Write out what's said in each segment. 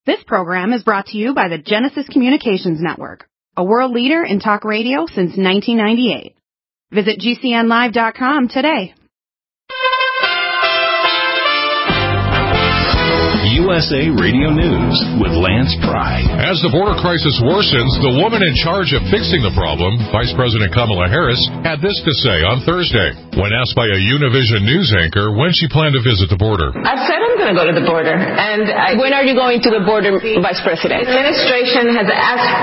This program is brought to you by the Genesis Communications Network, a world leader in talk radio since 1998. Visit GCNlive.com today. USA Radio News with Lance Pry. As the border crisis worsens, the woman in charge of fixing the problem, Vice President Kamala Harris, had this to say on Thursday when asked by a Univision news anchor when she planned to visit the border. I've said I'm going to go to the border. And when are you going to the border, Vice President? The administration has asked...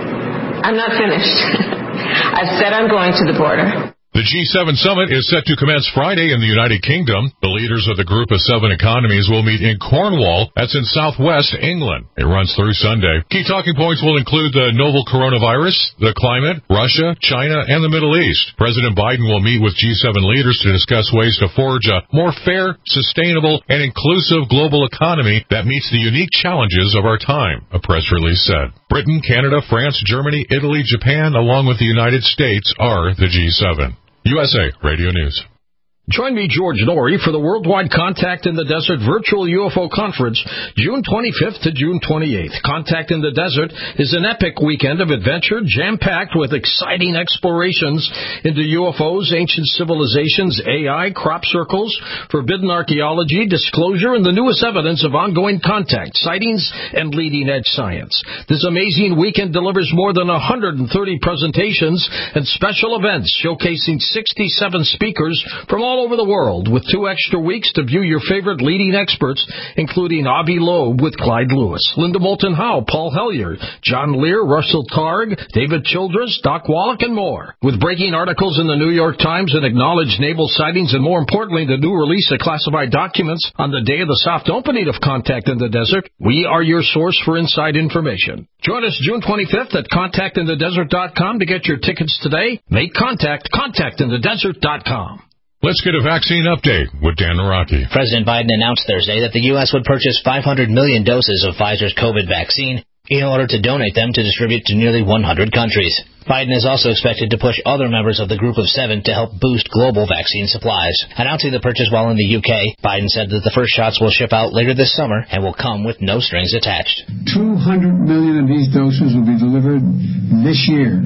I'm not finished. I've said I'm going to the border. The G7 summit is set to commence Friday in the United Kingdom. The leaders of the group of 7 economies will meet in Cornwall. That's in southwest England. It runs through Sunday. Key talking points will include the novel coronavirus, the climate, Russia, China, and the Middle East. President Biden will meet with G7 leaders to discuss ways to forge a more fair, sustainable, and inclusive global economy that meets the unique challenges of our time, a press release said. Britain, Canada, France, Germany, Italy, Japan, along with the United States are the G7. USA Radio News. Join me, George Norrie, for the Worldwide Contact in the Desert Virtual UFO Conference, June 25th to June 28th. Contact in the Desert is an epic weekend of adventure, jam-packed with exciting explorations into UFOs, ancient civilizations, AI, crop circles, forbidden archaeology, disclosure, and the newest evidence of ongoing contact, sightings, and leading-edge science. This amazing weekend delivers more than 130 presentations and special events showcasing 67 speakers from all over the world, with 2 extra weeks to view your favorite leading experts, including Avi Loeb with Clyde Lewis, Linda Moulton Howe, Paul Hellyer, John Lear, Russell Targ, David Childress, Doc Wallach, and more. With breaking articles in the New York Times and acknowledged naval sightings, and more importantly, the new release of classified documents on the day of the soft opening of Contact in the Desert, we are your source for inside information. Join us June 25th at contactinthedesert.com to get your tickets today. Make contact, contactinthedesert.com. Let's get a vaccine update with Dan Naraki. President Biden announced Thursday that the U.S. would purchase 500 million doses of Pfizer's COVID vaccine in order to donate them to distribute to nearly 100 countries. Biden is also expected to push other members of the Group of 7 to help boost global vaccine supplies. Announcing the purchase while in the UK, Biden said that the first shots will ship out later this summer and will come with no strings attached. 200 million of these doses will be delivered this year,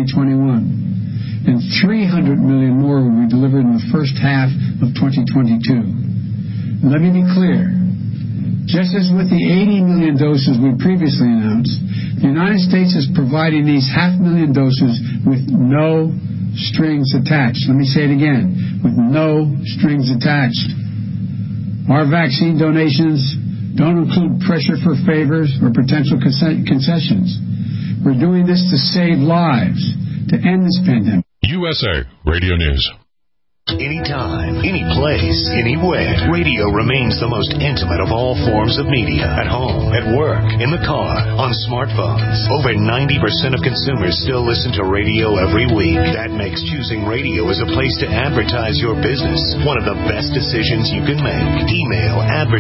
2021. And 300 million more will be delivered in the first half of 2022. Let me be clear. Just as with the 80 million doses we previously announced, the United States is providing these 500,000 doses with no strings attached. Let me say it again, with no strings attached. Our vaccine donations don't include pressure for favors or potential concessions. We're doing this to save lives, to end this pandemic. USA Radio News. Anytime, any place, anywhere. Radio remains the most intimate of all forms of media. At home, at work, in the car, on smartphones. Over 90% of consumers still listen to radio every week. That makes choosing radio as a place to advertise your business one of the best decisions you can make. Email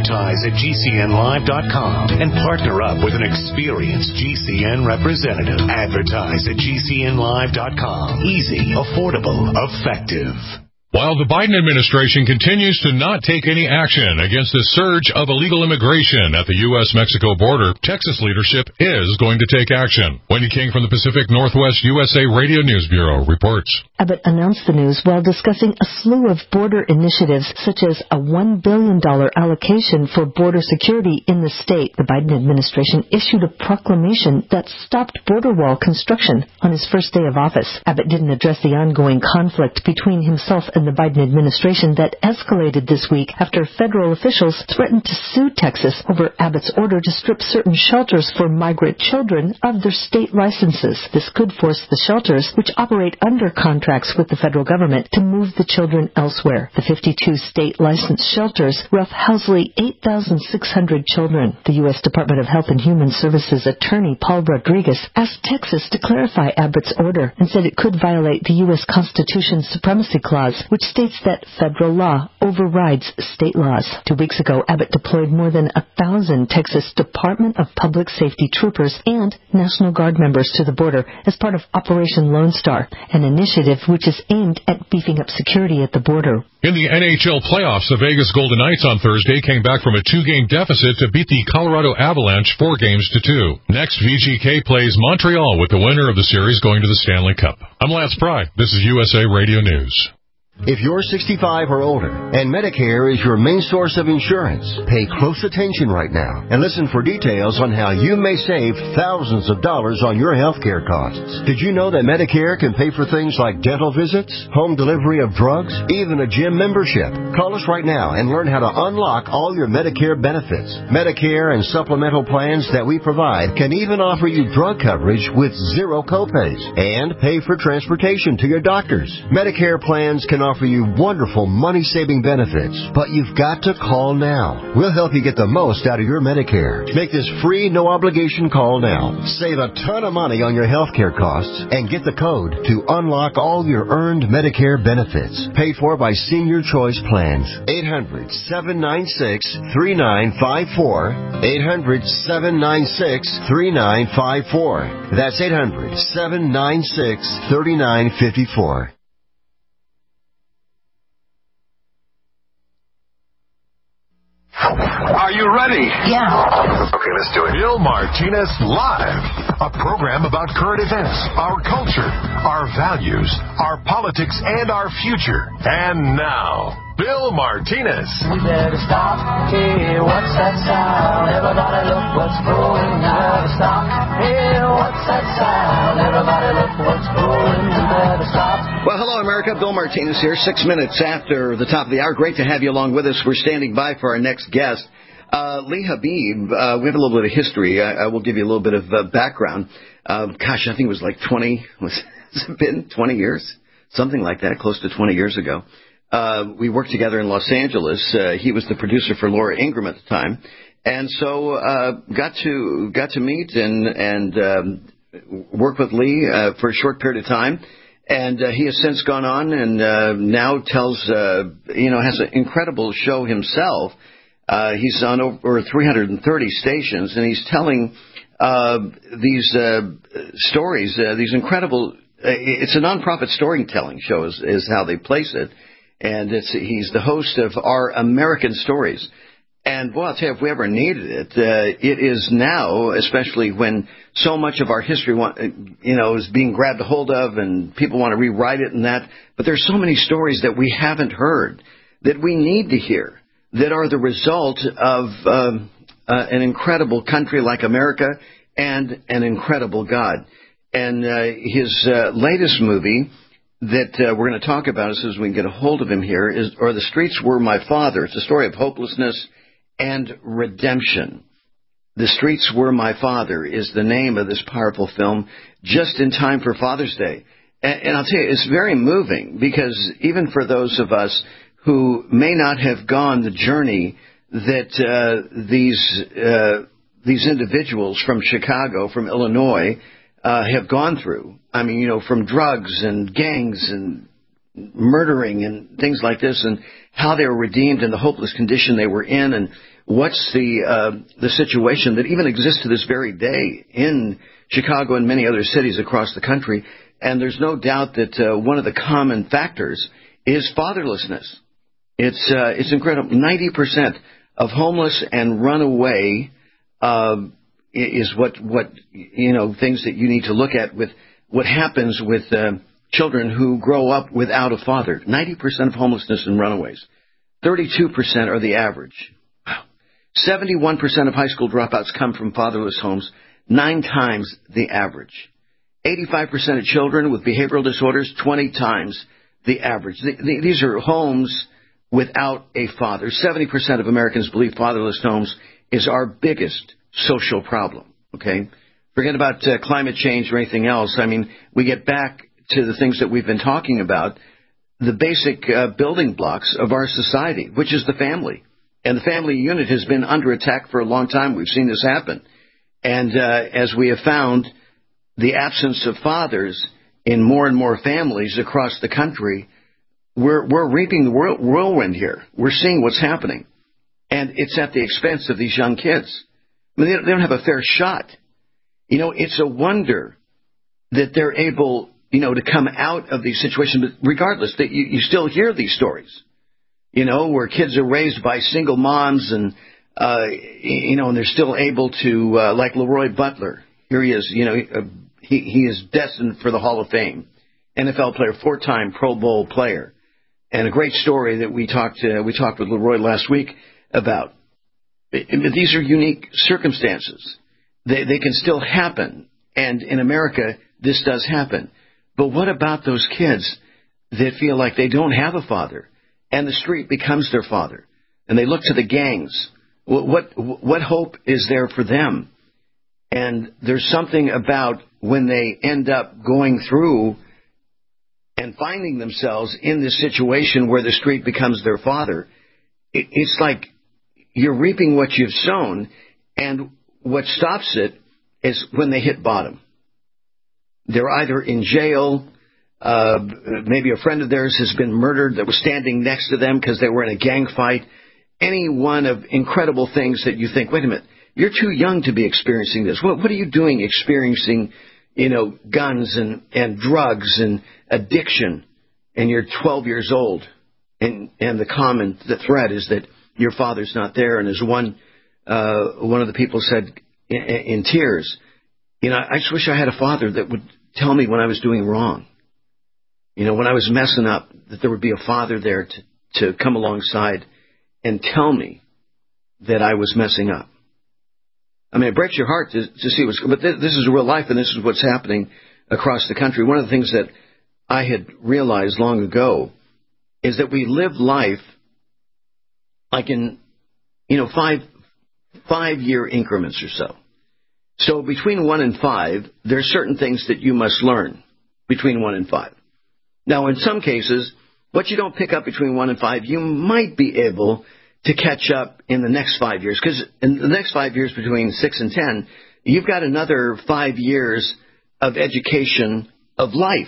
advertise@gcnlive.com and partner up with an experienced GCN representative. Advertise at gcnlive.com. Easy, affordable, effective. While the Biden administration continues to not take any action against the surge of illegal immigration at the U.S.-Mexico border, Texas leadership is going to take action. Wendy King from the Pacific Northwest USA Radio News Bureau reports. Abbott announced the news while discussing a slew of border initiatives, such as a $1 billion allocation for border security in the state. The Biden administration issued a proclamation that stopped border wall construction on his first day of office. Abbott didn't address the ongoing conflict between himself and the Biden administration that escalated this week after federal officials threatened to sue Texas over Abbott's order to strip certain shelters for migrant children of their state licenses. This could force the shelters, which operate under contracts with the federal government, to move the children elsewhere. The 52 state licensed shelters roughhouse 8,600 children. The U.S. Department of Health and Human Services attorney Paul Rodriguez asked Texas to clarify Abbott's order and said it could violate the U.S. Constitution's Supremacy Clause, which states that federal law overrides state laws. 2 weeks ago, Abbott deployed more than 1,000 Texas Department of Public Safety troopers and National Guard members to the border as part of Operation Lone Star, an initiative which is aimed at beefing up security at the border. In the NHL playoffs, the Vegas Golden Knights on Thursday came back from a 2-game deficit to beat the Colorado Avalanche 4-2. Next, VGK plays Montreal with the winner of the series going to the Stanley Cup. I'm Lance Pry. This is USA Radio News. If you're 65 or older and Medicare is your main source of insurance, pay close attention right now and listen for details on how you may save thousands of dollars on your health care costs. Did you know that Medicare can pay for things like dental visits, home delivery of drugs, even a gym membership? Call us right now and learn how to unlock all your Medicare benefits. Medicare and supplemental plans that we provide can even offer you drug coverage with zero copays and pay for transportation to your doctors. Medicare plans can offer you wonderful money-saving benefits, but you've got to call now. We'll help you get the most out of your Medicare. Make this free, no-obligation call now. Save a ton of money on your health care costs and get the code to unlock all your earned Medicare benefits. Paid for by Senior Choice Plans. 800-796-3954. 800-796-3954. That's 800-796-3954. Are you ready? Yeah. Okay, let's do it. Bill Martinez Live, a program about current events, our culture, our values, our politics, and our future. And now, Bill Martinez. We better stop. Hey, what's that sound? Everybody look what's going. We better stop. Hey, what's that sound? Everybody look what's going. We better stop. Well, hello, America. Bill Martinez here, 6 minutes after the top of the hour. Great to have you along with us. We're standing by for our next guest. Lee Habib, we have a little bit of history. I will give you a little bit of background. I think it was like 20 years? Something like that, close to 20 years ago. We worked together in Los Angeles. He was the producer for Laura Ingraham at the time. And so got to meet and work with Lee for a short period of time. And he has since gone on and now tells, has an incredible show himself. He's on over 330 stations, and he's telling these stories, these incredible. It's a nonprofit storytelling show, is how they place it, and he's the host of Our American Stories. And boy, I'll tell you, if we ever needed it, it is now, especially when so much of our history, is being grabbed a hold of, and people want to rewrite it and that. But there's so many stories that we haven't heard that we need to hear, that are the result of an incredible country like America and an incredible God. And his latest movie that we're going to talk about as soon as we can get a hold of him here is The Streets Were My Father. It's a story of hopelessness and redemption. The Streets Were My Father is the name of this powerful film, just in time for Father's Day. And I'll tell you, it's very moving, because even for those of us who may not have gone the journey that these individuals from Chicago, from Illinois, have gone through. I mean, from drugs and gangs and murdering and things like this, and how they were redeemed and the hopeless condition they were in, and what's the situation that even exists to this very day in Chicago and many other cities across the country. And there's no doubt that one of the common factors is fatherlessness. It's incredible. 90% of homeless and runaway is what things that you need to look at with what happens with children who grow up without a father. 90% of homelessness and runaways. 32% are the average. Wow. 71% of high school dropouts come from fatherless homes, 9 times the average. 85% of children with behavioral disorders, 20 times the average. These are homes without a father. 70% of Americans believe fatherless homes is our biggest social problem. Okay? Forget about climate change or anything else. I mean, we get back to the things that we've been talking about, the basic building blocks of our society, which is the family. And the family unit has been under attack for a long time. We've seen this happen. And as we have found, the absence of fathers in more and more families across the country, we're reaping the whirlwind here. We're seeing what's happening. And it's at the expense of these young kids. I mean, they don't have a fair shot. You know, it's a wonder that they're able, you know, to come out of these situations. But regardless, that you still hear these stories, you know, where kids are raised by single moms and, you know, and they're still able to, like Leroy Butler. Here he is, you know, he is destined for the Hall of Fame. NFL player, 4-time Pro Bowl player. And a great story that we talked with Leroy last week about. These are unique circumstances. They can still happen. And in America, this does happen. But what about those kids that feel like they don't have a father and the street becomes their father and they look to the gangs? What hope is there for them? And there's something about when they end up going through and finding themselves in this situation where the street becomes their father, it's like you're reaping what you've sown, and what stops it is when they hit bottom. They're either in jail, maybe a friend of theirs has been murdered that was standing next to them because they were in a gang fight. Any one of incredible things that you think, wait a minute, you're too young to be experiencing this. What are you doing experiencing, you know, guns and drugs and addiction, and you're 12 years old, and the threat is that your father's not there. And as one of the people said in tears, you know, I just wish I had a father that would tell me when I was doing wrong. You know, when I was messing up, that there would be a father there to come alongside and tell me that I was messing up. I mean, it breaks your heart to see what's, but this is real life, and this is what's happening across the country. One of the things that I had realized long ago is that we live life like in, you know, five-year increments or so. So between 1 and 5, there are certain things that you must learn between 1 and 5. Now, in some cases, what you don't pick up between 1 and 5, you might be able to catch up in the next 5 years. Because in the next 5 years between 6 and 10, you've got another 5 years of education of life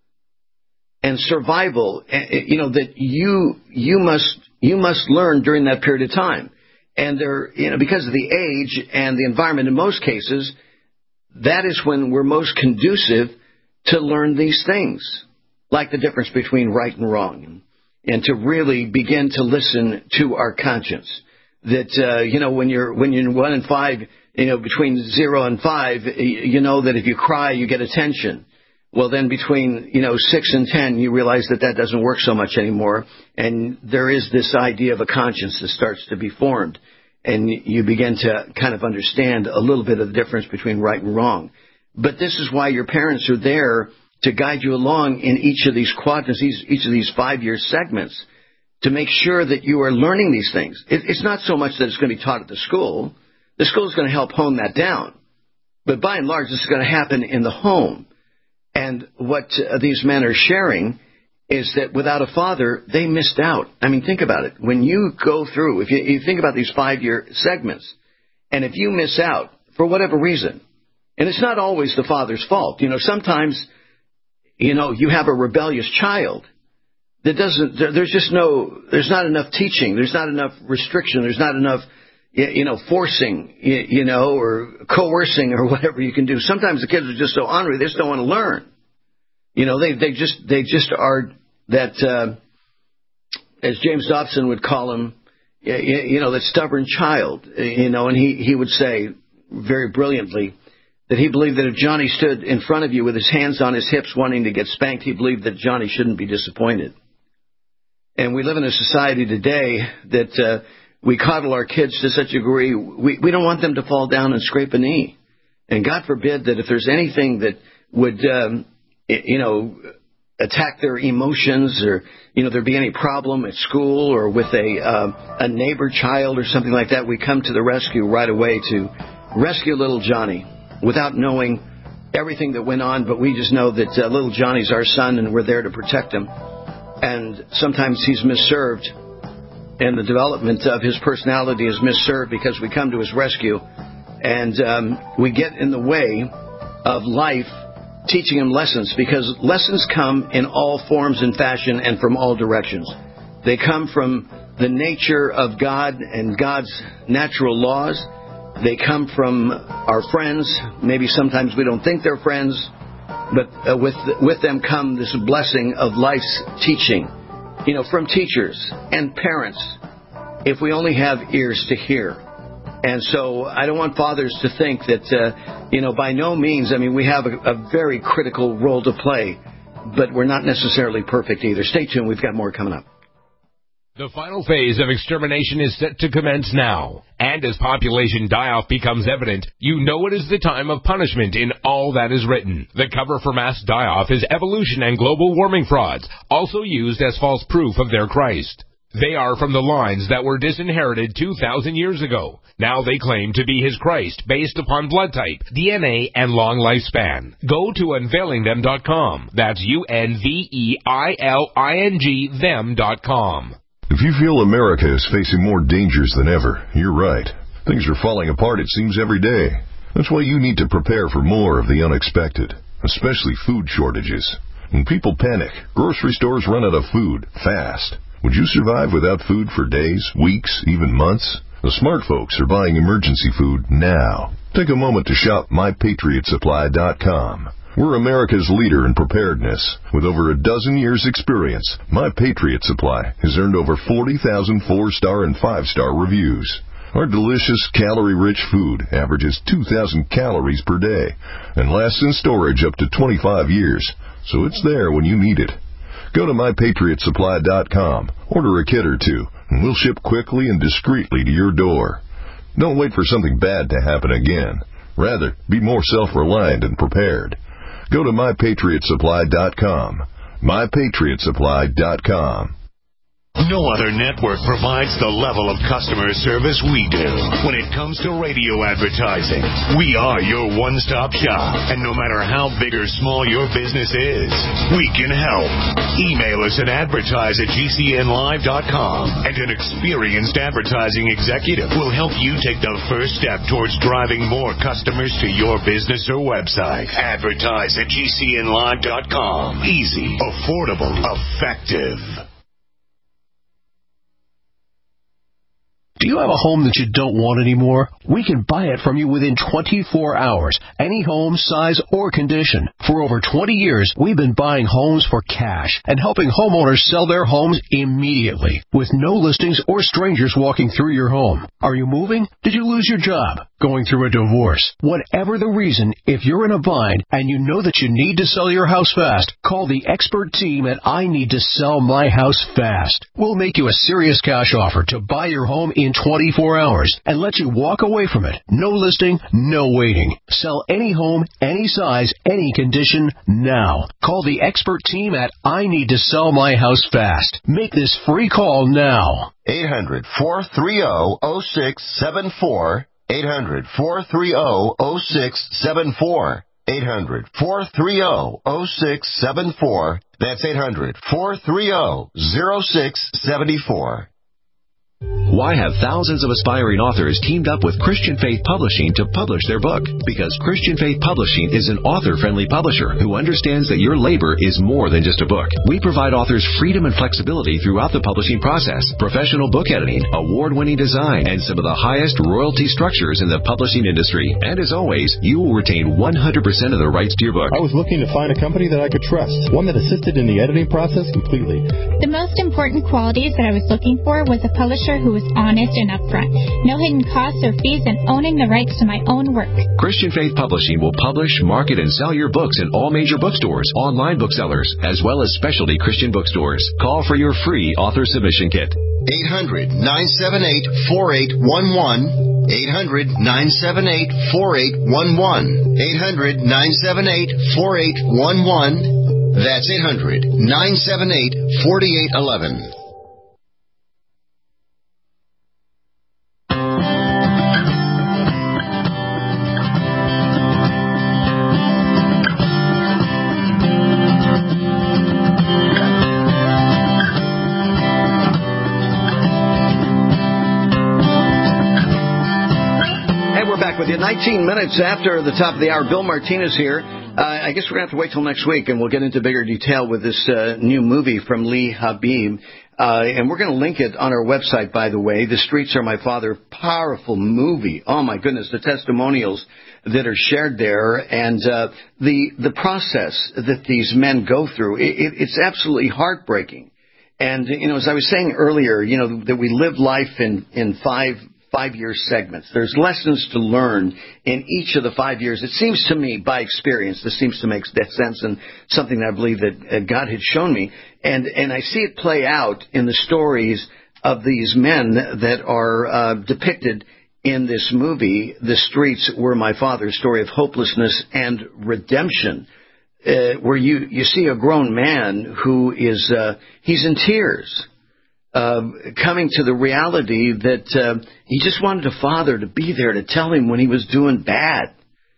and survival, you know, that you must learn during that period of time. And there, you know, because of the age and the environment in most cases, that is when we're most conducive to learn these things, like the difference between right and wrong, and to really begin to listen to our conscience. That, you know, when you're 1 and 5, you know, between 0 and 5, you know that if you cry, you get attention. Well, then between, you know, 6 and 10, you realize that doesn't work so much anymore. And there is this idea of a conscience that starts to be formed. And you begin to kind of understand a little bit of the difference between right and wrong. But this is why your parents are there to guide you along in each of these quadrants, each of these 5-year segments, to make sure that you are learning these things. It's not so much that it's going to be taught at the school. The school is going to help hone that down. But by and large, this is going to happen in the home. And what these men are sharing is that without a father, they missed out. I mean, think about it. When you go through, if you think about these 5-year segments, and if you miss out for whatever reason, and it's not always the father's fault. You know, sometimes, you know, you have a rebellious child that doesn't, there's not enough teaching. There's not enough restriction. There's not enough, you know, forcing, you know, or coercing or whatever you can do. Sometimes the kids are just so ornery, they just don't want to learn. You know, they just are that, as James Dobson would call him, you know, that stubborn child, you know, and he would say very brilliantly that he believed that if Johnny stood in front of you with his hands on his hips wanting to get spanked, he believed that Johnny shouldn't be disappointed. And we live in a society today that we coddle our kids to such a degree, we don't want them to fall down and scrape a knee. And God forbid that if there's anything that would, you know, attack their emotions, or, you know, there be any problem at school or with a neighbor child or something like that, we come to the rescue right away to rescue little Johnny without knowing everything that went on. But we just know that little Johnny's our son and we're there to protect him. And sometimes he's misserved, and the development of his personality is misserved because we come to his rescue, and we get in the way of life teaching them lessons, because lessons come in all forms and fashion and from all directions. They come from the nature of God and God's natural laws. They come from our friends. Maybe sometimes we don't think they're friends, but with them come this blessing of life's teaching, from teachers and parents, if we only have ears to hear. And so I don't want fathers to think that, by no means, we have a very critical role to play, but we're not necessarily perfect either. Stay tuned. We've got more coming up. The final phase of extermination is set to commence now. And as population die-off becomes evident, you know it is the time of punishment in all that is written. The cover for mass die-off is evolution and global warming frauds, also used as false proof of their Christ. They are from the lines that were disinherited 2,000 years ago. Now they claim to be his Christ based upon blood type, DNA, and long lifespan. Go to unveilingthem.com. That's UNVEILING them.com. If you feel America is facing more dangers than ever, you're right. Things are falling apart, it seems, every day. That's why you need to prepare for more of the unexpected, especially food shortages. When people panic, grocery stores run out of food fast. Would you survive without food for days, weeks, even months? The smart folks are buying emergency food now. Take a moment to shop MyPatriotSupply.com. We're America's leader in preparedness. With over a dozen years' experience, My Patriot Supply has earned over 40,000 4-star and 5-star reviews. Our delicious, calorie-rich food averages 2,000 calories per day and lasts in storage up to 25 years, so it's there when you need it. Go to MyPatriotSupply.com, order a kit or two, and we'll ship quickly and discreetly to your door. Don't wait for something bad to happen again. Rather, be more self-reliant and prepared. Go to MyPatriotSupply.com. MyPatriotSupply.com. No other network provides the level of customer service we do. When it comes to radio advertising, we are your one-stop shop. And no matter how big or small your business is, we can help. Email us at advertise@GCNlive.com, and an experienced advertising executive will help you take the first step towards driving more customers to your business or website. Advertise@GCNlive.com. Easy, affordable, effective. Do you have a home that you don't want anymore? We can buy it from you within 24 hours. Any home, size, or condition. For over 20 years, we've been buying homes for cash and helping homeowners sell their homes immediately with no listings or strangers walking through your home. Are you moving? Did you lose your job? Going through a divorce? Whatever the reason, if you're in a bind and you know that you need to sell your house fast, call the expert team at I Need to Sell My House Fast. We'll make you a serious cash offer to buy your home in 24 hours and let you walk away from it. No listing, no waiting. Sell any home, any size, any condition now. Call the expert team at I Need to Sell My House Fast. Make this free call now. 800-430-0674. 800-430-0674. 800-430-0674. That's 800-430-0674. Why have thousands of aspiring authors teamed up with Christian Faith Publishing to publish their book? Because Christian Faith Publishing is an author-friendly publisher who understands that your labor is more than just a book. We provide authors freedom and flexibility throughout the publishing process, professional book editing, award-winning design, and some of the highest royalty structures in the publishing industry. And as always, you will retain 100% of the rights to your book. I was looking to find a company that I could trust, one that assisted in the editing process completely. The most important qualities that I was looking for was a publisher who was honest and upfront, no hidden costs or fees, and owning the rights to my own work. Christian Faith Publishing will publish, market, and sell your books in all major bookstores, online booksellers, as well as specialty Christian bookstores. Call for your free author submission kit. 800-978-4811. 800-978-4811. 800-978-4811. That's 800-978-4811. With you 19 minutes after the top of the hour, Bill Martinez here. I guess we're going to have to wait till next week, and we'll get into bigger detail with this new movie from Lee Habib. And we're going to link it on our website, by the way. The Streets Are My Father. Powerful movie. Oh, my goodness, the testimonials that are shared there and the process that these men go through. It's absolutely heartbreaking. And, as I was saying earlier, that we live life in five-year segments. There's lessons to learn in each of the 5 years. It seems to me, by experience, this seems to make sense and something that I believe that God had shown me. And I see it play out in the stories of these men that are depicted in this movie, The Streets Were My Father's story of hopelessness and redemption, where you see a grown man who is, he's in tears, coming to the reality that he just wanted a father to be there to tell him when he was doing bad.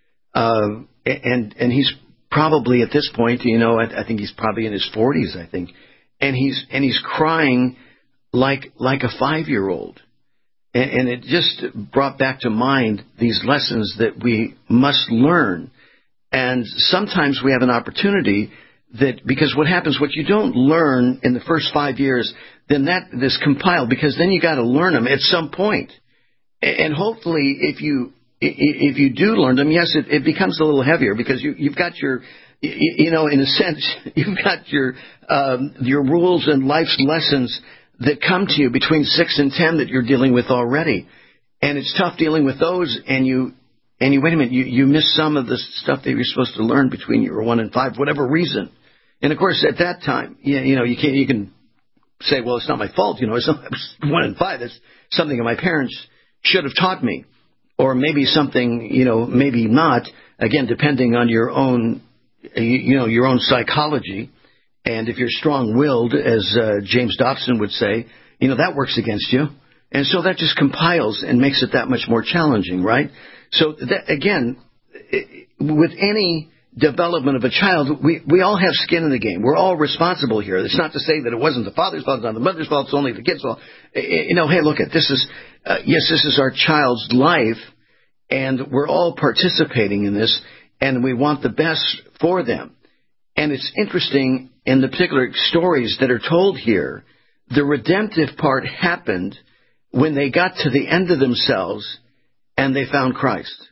And he's probably at this point, I think he's probably in his 40s, I think. And he's crying like a 5-year-old. And it just brought back to mind these lessons that we must learn. And sometimes we have an opportunity that, because what happens, what you don't learn in the first 5 years, then that is compiled, because then you got to learn them at some point. And hopefully, if you do learn them, yes, it becomes a little heavier, because you've got your, in a sense, you've got your rules and life's lessons that come to you between 6 and 10 that you're dealing with already. And it's tough dealing with those, and you wait a minute, you miss some of the stuff that you're supposed to learn between your 1 and 5, whatever reason. And of course, at that time, you can say, well, it's not my fault, it's not 1 and 5. That's something that my parents should have taught me. Or maybe something, maybe not, again, depending on your own, your own psychology. And if you're strong-willed, as James Dobson would say, that works against you. And so that just compiles and makes it that much more challenging, right? So, again, with any development of a child, we all have skin in the game. We're all responsible here. It's not to say that it wasn't the father's fault, it's not the mother's fault, it's only the kid's fault. Hey, look, this is our child's life, and we're all participating in this, and we want the best for them. And it's interesting, in the particular stories that are told here, the redemptive part happened when they got to the end of themselves and they found Christ.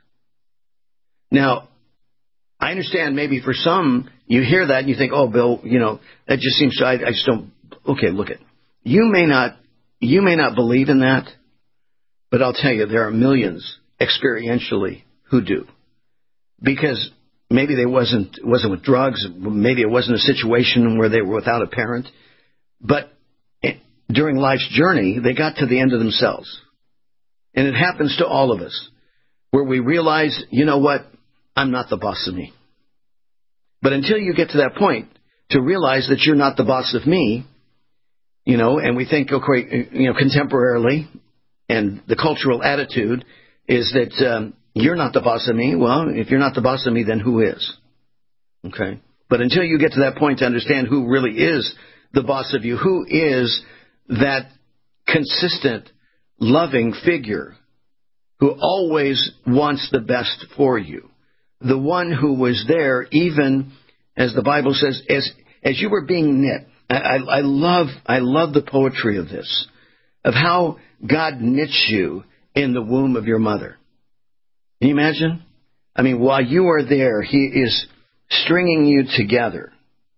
Now, I understand maybe for some, you hear that and you think, oh, Bill, that just seems to, I just don't, okay, look it. You may not believe in that, but I'll tell you, there are millions experientially who do. Because maybe they wasn't with drugs. Maybe it wasn't a situation where they were without a parent. But during life's journey, they got to the end of themselves. And it happens to all of us, where we realize, you know what, I'm not the boss of me. But until you get to that point, to realize that you're not the boss of me, and we think, okay, contemporarily, and the cultural attitude is that you're not the boss of me. Well, if you're not the boss of me, then who is? Okay? But until you get to that point to understand who really is the boss of you, who is that consistent, loving figure who always wants the best for you, the one who was there even, as the Bible says, as you were being knit. I love the poetry of this, of how God knits you in the womb of your mother. Can you imagine? I mean, while you are there, He is stringing you together.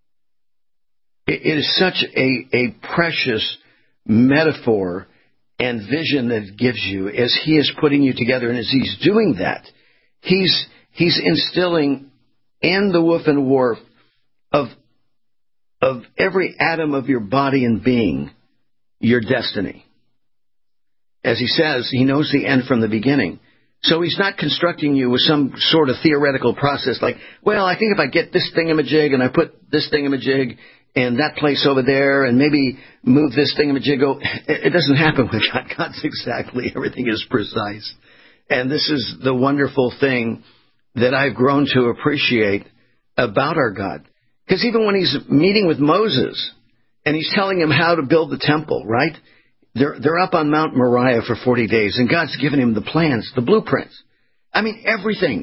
It is such a precious metaphor and vision that it gives you as He is putting you together. And as He's doing that, He's instilling in the woof and woof of every atom of your body and being your destiny. As He says, He knows the end from the beginning. So He's not constructing you with some sort of theoretical process like, well, I think if I get this thingamajig and I put this thingamajig in that place over there and maybe move this thingamajig, it doesn't happen with God. God's exactly, everything is precise. And this is the wonderful thing that I've grown to appreciate about our God. Because even when He's meeting with Moses and He's telling him how to build the temple, right? They're up on Mount Moriah for 40 days, and God's given him the plans, the blueprints. I mean, everything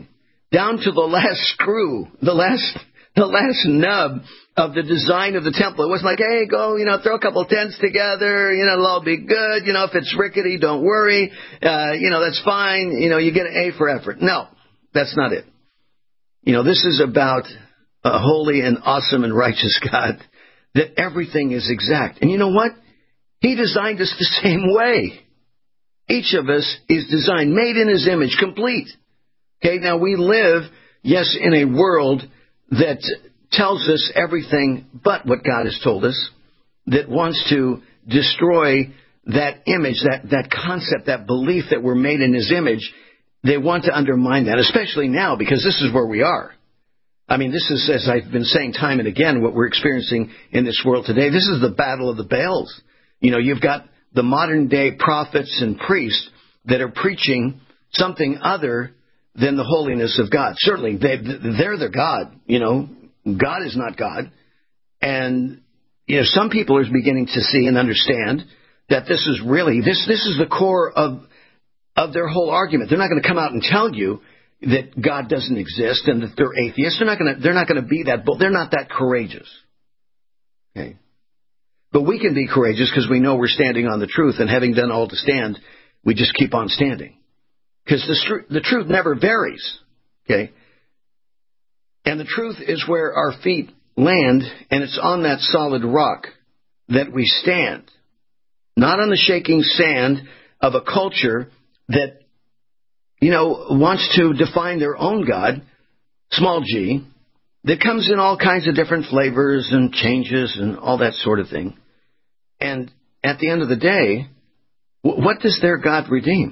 down to the last screw, the last nub of the design of the temple. It wasn't like, hey, go, throw a couple tents together, it'll all be good. If it's rickety, don't worry. That's fine. You get an A for effort. No, that's not it. This is about a holy and awesome and righteous God, that everything is exact. And you know what? He designed us the same way. Each of us is designed, made in His image, complete. Okay, now we live, yes, in a world that tells us everything but what God has told us, that wants to destroy that image, that concept, that belief that we're made in His image. They want to undermine that, especially now, because this is where we are. I mean, this is, as I've been saying time and again, what we're experiencing in this world today. This is the battle of the Baals. You've got the modern-day prophets and priests that are preaching something other than the holiness of God. Certainly, they're the God. God is not God. And, some people are beginning to see and understand that this is really, this is the core of their whole argument. They're not going to come out and tell you that God doesn't exist and that they're atheists. They're not going to be that bold. They're not that courageous. Okay. But we can be courageous because we know we're standing on the truth, and having done all to stand, we just keep on standing. Because the truth never varies. Okay. And the truth is where our feet land, and it's on that solid rock that we stand. Not on the shaking sand of a culture that, wants to define their own God, small g, that comes in all kinds of different flavors and changes and all that sort of thing. And at the end of the day, what does their God redeem?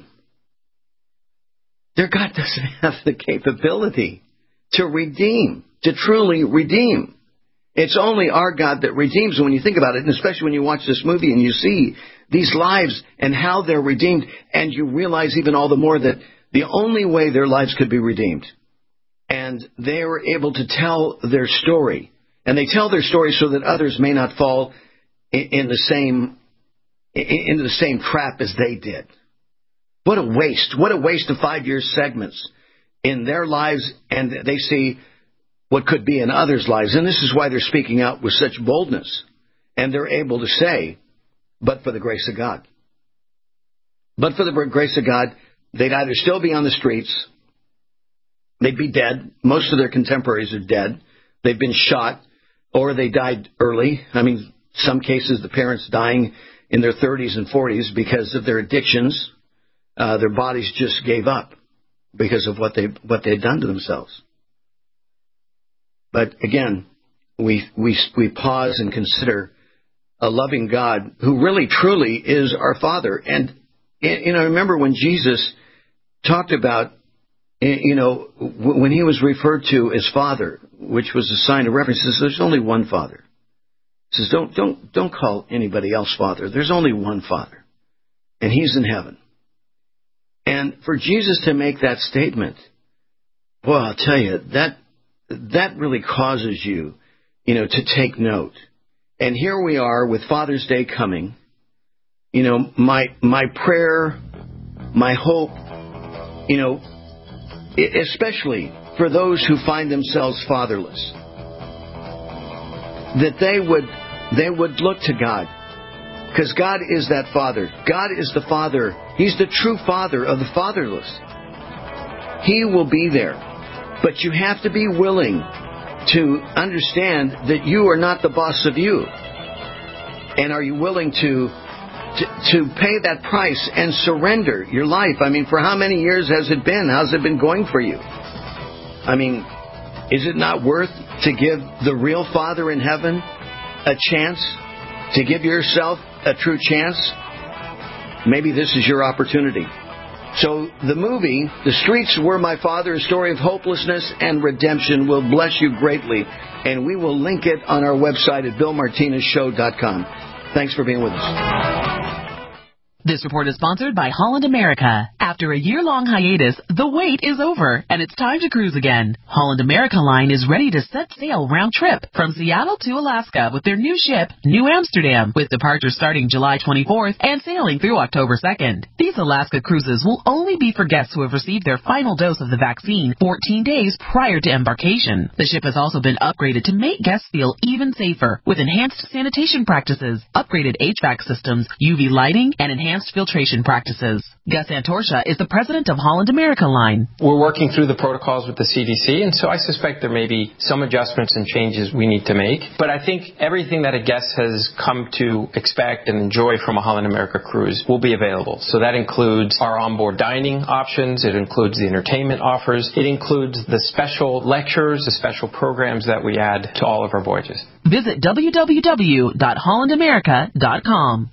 Their God doesn't have the capability to redeem, to truly redeem. It's only our God that redeems. And when you think about it, and especially when you watch this movie and you see these lives and how they're redeemed, and you realize even all the more that the only way their lives could be redeemed, and they were able to tell their story, and they tell their story so that others may not fall into the same trap as they did. What a waste. What a waste of 5-year segments in their lives, and they see what could be in others' lives. And this is why they're speaking out with such boldness. And they're able to say, but for the grace of God. But for the grace of God, they'd either still be on the streets, they'd be dead. Most of their contemporaries are dead. They've been shot, or they died early. I mean, some cases, the parents dying in their 30s and 40s because of their addictions. Their bodies just gave up because of what they had done to themselves. But again, we pause and consider a loving God who really truly is our Father. And remember when Jesus talked about, when He was referred to as Father, which was a sign of reference, He says, there's only one Father. He says, don't call anybody else Father. There's only one Father, and He's in heaven. And for Jesus to make that statement, well, I'll tell you, that really causes you, to take note. And here we are with Father's Day coming. My prayer, my hope, especially for those who find themselves fatherless, that they would look to God. Because God is that Father. God is the Father. He's the true Father of the fatherless. He will be there. But you have to be willing to understand that you are not the boss of you. And are you willing to pay that price and surrender your life? I mean, for how many years has it been? How's it been going for you? I mean, is it not worth to give the real Father in heaven a chance? To give yourself a true chance? Maybe this is your opportunity. So the movie, The Streets Were My Father, a story of hopelessness and redemption, will bless you greatly. And we will link it on our website at BillMartinezShow.com. Thanks for being with us. This report is sponsored by Holland America. After a year-long hiatus, the wait is over, and it's time to cruise again. Holland America Line is ready to set sail round trip from Seattle to Alaska with their new ship, New Amsterdam, with departure starting July 24th and sailing through October 2nd. These Alaska cruises will only be for guests who have received their final dose of the vaccine 14 days prior to embarkation. The ship has also been upgraded to make guests feel even safer with enhanced sanitation practices, upgraded HVAC systems, UV lighting, and enhanced filtration practices. Gus Antorsha is the president of Holland America Line. We're working through the protocols with the CDC, and so I suspect there may be some adjustments and changes we need to make. But I think everything that a guest has come to expect and enjoy from a Holland America cruise will be available. So that includes our onboard dining options. It includes the entertainment offers. It includes the special lectures, the special programs that we add to all of our voyages. Visit www.hollandamerica.com.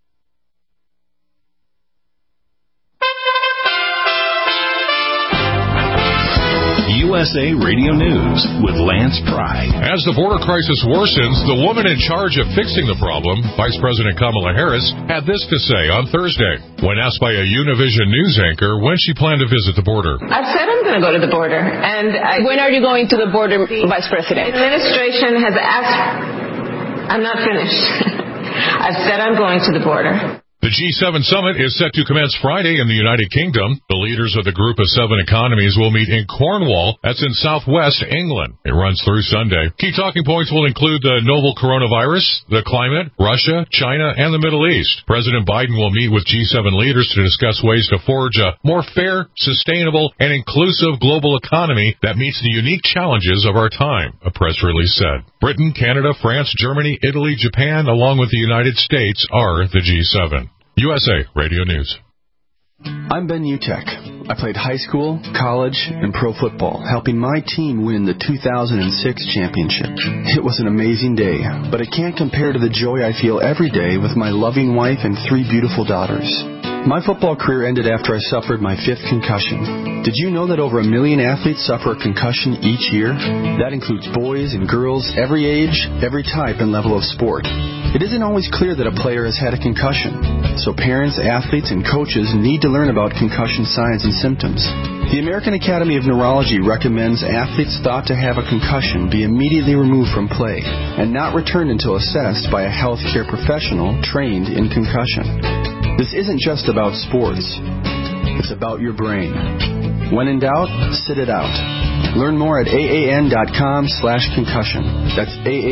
USA Radio News with Lance Pry. As the border crisis worsens, the woman in charge of fixing the problem, Vice President Kamala Harris, had this to say on Thursday when asked by a Univision news anchor when she planned to visit the border. I've said I'm going to go to the border. And when are you going to the border, Vice President? The administration has asked... I'm not finished. I've said I'm going to the border. The G7 summit is set to commence Friday in the United Kingdom. The leaders of the Group of 7 economies will meet in Cornwall. That's in southwest England. It runs through Sunday. Key talking points will include the novel coronavirus, the climate, Russia, China, and the Middle East. President Biden will meet with G7 leaders to discuss ways to forge a more fair, sustainable, and inclusive global economy that meets the unique challenges of our time, a press release said. Britain, Canada, France, Germany, Italy, Japan, along with the United States are the G7. USA Radio News. I'm Ben Utek. I played high school, college, and pro football, helping my team win the 2006 championship. It was an amazing day, but it can't compare to the joy I feel every day with my loving wife and 3 beautiful daughters. My football career ended after I suffered my 5th concussion. Did you know that over 1 million athletes suffer a concussion each year? That includes boys and girls, every age, every type and level of sport. It isn't always clear that a player has had a concussion, so parents, athletes, and coaches need to learn about concussion signs and symptoms. The American Academy of Neurology recommends athletes thought to have a concussion be immediately removed from play and not returned until assessed by a healthcare professional trained in concussion. This isn't just about sports. It's about your brain. When in doubt, sit it out. Learn more at AAN.com/concussion. That's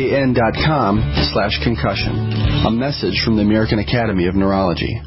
AAN.com/concussion. A message from the American Academy of Neurology.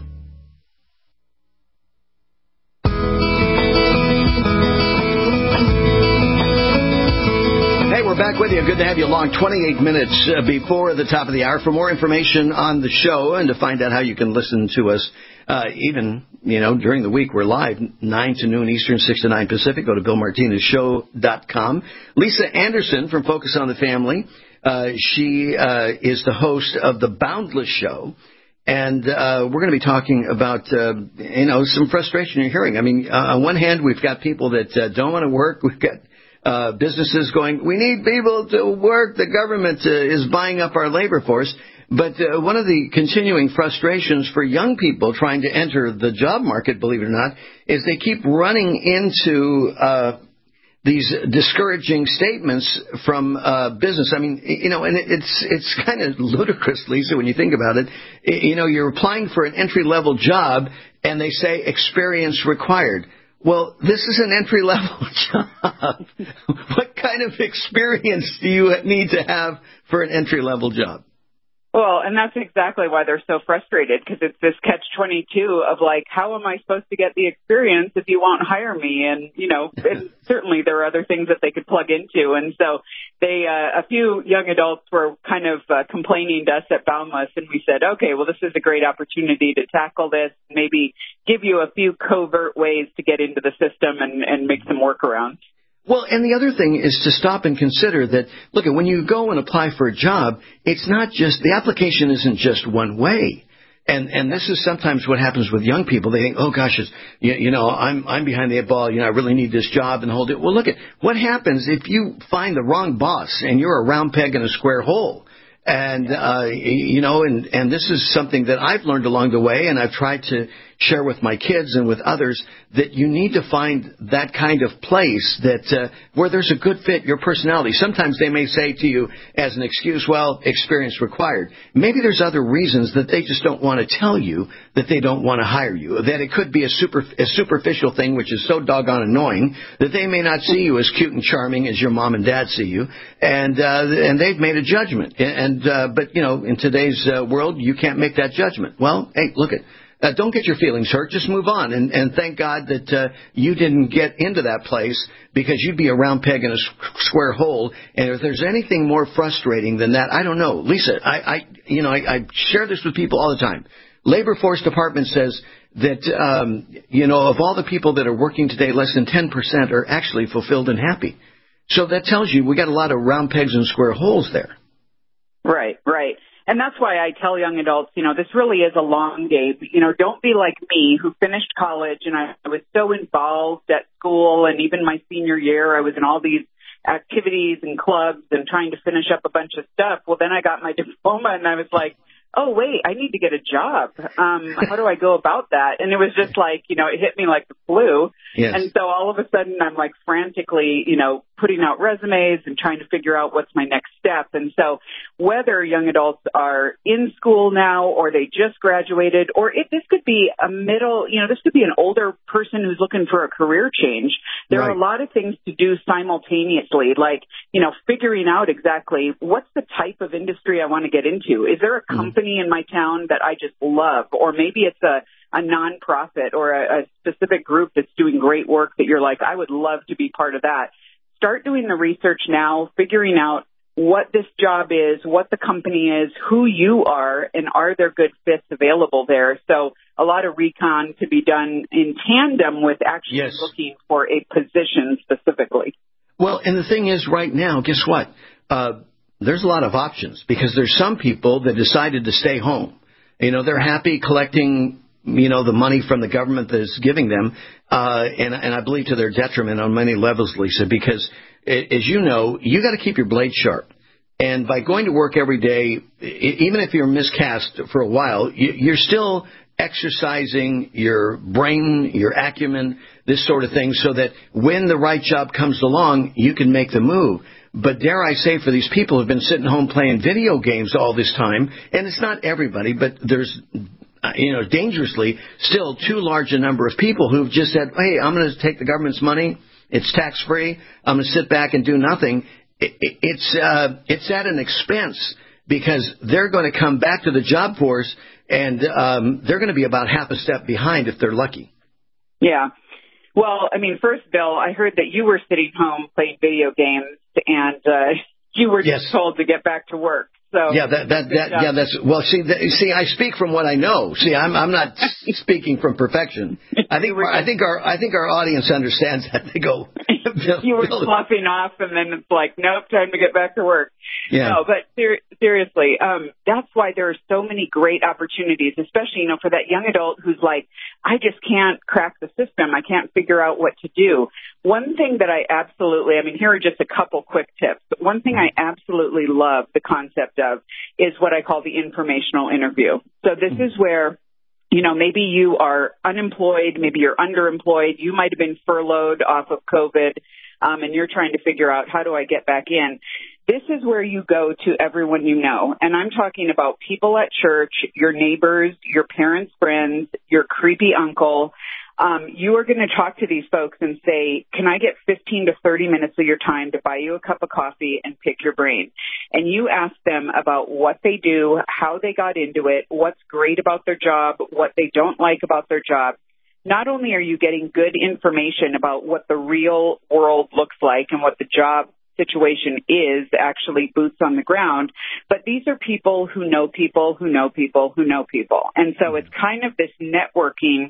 Hey, we're back with you. Good to have you along. 28 minutes before the top of the hour. For more information on the show and to find out how you can listen to us even, during the week, we're live 9 to noon Eastern, 6 to 9 Pacific. Go to BillMartinezShow.com. Lisa Anderson from Focus on the Family. She is the host of The Boundless Show. And we're going to be talking about, some frustration you're hearing. I mean, on one hand, we've got people that don't want to work. We've got businesses going, we need people to work. The government is buying up our labor force. But one of the continuing frustrations for young people trying to enter the job market, believe it or not, is they keep running into these discouraging statements from business. I mean, and it's kind of ludicrous, Lisa, when you think about it. You're applying for an entry-level job, and they say experience required. Well, this is an entry-level job. What kind of experience do you need to have for an entry-level job? Well, and that's exactly why they're so frustrated, because it's this catch-22 of like, how am I supposed to get the experience if you won't hire me? And, and certainly there are other things that they could plug into. And so a few young adults were kind of complaining to us at Boundless, and we said, okay, well, this is a great opportunity to tackle this, maybe give you a few covert ways to get into the system and make some workarounds. Well, and the other thing is to stop and consider that, look, when you go and apply for a job, it's not just, the application isn't just one way. And this is sometimes what happens with young people. They think, oh, gosh, I'm behind the eight ball. I really need this job and hold it. Well, look at what happens if you find the wrong boss and you're a round peg in a square hole. And, and this is something that I've learned along the way, and I've tried to share with my kids and with others, that you need to find that kind of place that where there's a good fit, your personality. Sometimes they may say to you as an excuse, well, experience required. Maybe there's other reasons that they just don't want to tell you that they don't want to hire you, that it could be a superficial thing, which is so doggone annoying that they may not see you as cute and charming as your mom and dad see you, and they've made a judgment. But in today's world, you can't make that judgment. Well, hey, look it. Don't get your feelings hurt. Just move on. And thank God that you didn't get into that place, because you'd be a round peg in a square hole. And if there's anything more frustrating than that, I don't know. Lisa, I share this with people all the time. Labor Force Department says that, of all the people that are working today, less than 10% are actually fulfilled and happy. So that tells you we got a lot of round pegs and square holes there. Right. And that's why I tell young adults, this really is a long game. Don't be like me, who finished college, and I was so involved at school, and even my senior year, I was in all these activities and clubs and trying to finish up a bunch of stuff. Well, then I got my diploma, and I was like, oh, wait, I need to get a job. How do I go about that? And it was just like, it hit me like the flu. Yes. And so all of a sudden I'm like frantically, putting out resumes and trying to figure out what's my next step. And so whether young adults are in school now, or they just graduated, or this could be a middle, this could be an older person who's looking for a career change. There are a lot of things to do simultaneously, like, figuring out exactly what's the type of industry I want to get into. Is there a company in my town that I just love? Or maybe it's a nonprofit or a specific group that's doing great work that you're like, I would love to be part of that. Start doing the research now, figuring out what this job is, what the company is, who you are, and are there good fits available there. So a lot of recon to be done in tandem with actually looking for a position specifically. Well, and the thing is, right now, guess what? There's a lot of options, because there's some people that decided to stay home. They're happy collecting, the money from the government that is giving them, and I believe to their detriment on many levels, Lisa, because, as you know, you got to keep your blade sharp. And by going to work every day, even if you're miscast for a while, you're still exercising your brain, your acumen, this sort of thing, so that when the right job comes along, you can make the move. But dare I say, for these people who have been sitting home playing video games all this time, and it's not everybody, but there's, dangerously still too large a number of people who've just said, hey, I'm going to take the government's money. It's tax-free. I'm going to sit back and do nothing. It's at an expense, because they're going to come back to the job force, and they're going to be about half a step behind if they're lucky. Yeah. Well, first, Bill, I heard that you were sitting home playing video games, and you were just told to get back to work. So that's well. See, I speak from what I know. See, I'm not speaking from perfection. I think our audience understands that. They go, you were sloughing off, and then it's like, nope, time to get back to work. Yeah. No, but seriously, that's why there are so many great opportunities, especially, for that young adult who's like, I just can't crack the system. I can't figure out what to do. One thing that I absolutely, here are just a couple quick tips, but one thing I absolutely love the concept of is what I call the informational interview. So this is where, maybe you are unemployed, maybe you're underemployed, you might have been furloughed off of COVID, and you're trying to figure out, how do I get back in? This is where you go to everyone you know. And I'm talking about people at church, your neighbors, your parents' friends, your creepy uncle. You are going to talk to these folks and say, can I get 15 to 30 minutes of your time to buy you a cup of coffee and pick your brain? And you ask them about what they do, how they got into it, what's great about their job, what they don't like about their job. Not only are you getting good information about what the real world looks like and what the job situation is, actually boots on the ground, but these are people who know people who know people who know people. And so it's kind of this networking